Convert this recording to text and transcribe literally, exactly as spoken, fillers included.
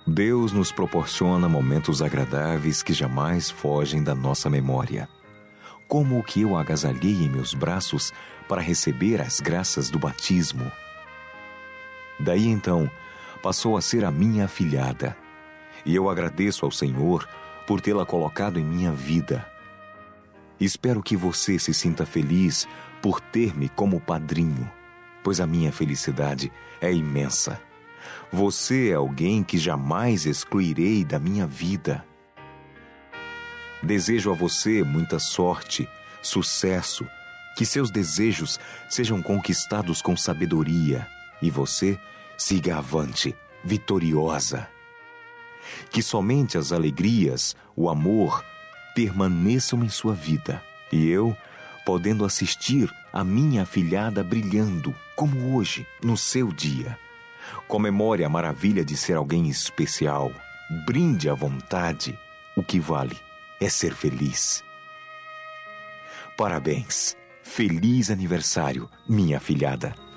Deus nos proporciona momentos agradáveis que jamais fogem da nossa memória. Como o que eu agasalhei em meus braços para receber as graças do batismo. Daí então, passou a ser a minha afilhada. E eu agradeço ao Senhor por tê-la colocado em minha vida. Espero que você se sinta feliz por ter-me como padrinho, pois a minha felicidade é imensa. Você é alguém que jamais excluirei da minha vida. Desejo a você muita sorte, sucesso, que seus desejos sejam conquistados com sabedoria e você siga avante, vitoriosa. Que somente as alegrias, o amor, permaneçam em sua vida. E eu, podendo assistir a minha afilhada brilhando, como hoje, no seu dia. Comemore a maravilha de ser alguém especial. Brinde à vontade. O que vale é ser feliz. Parabéns. Feliz aniversário, minha afilhada.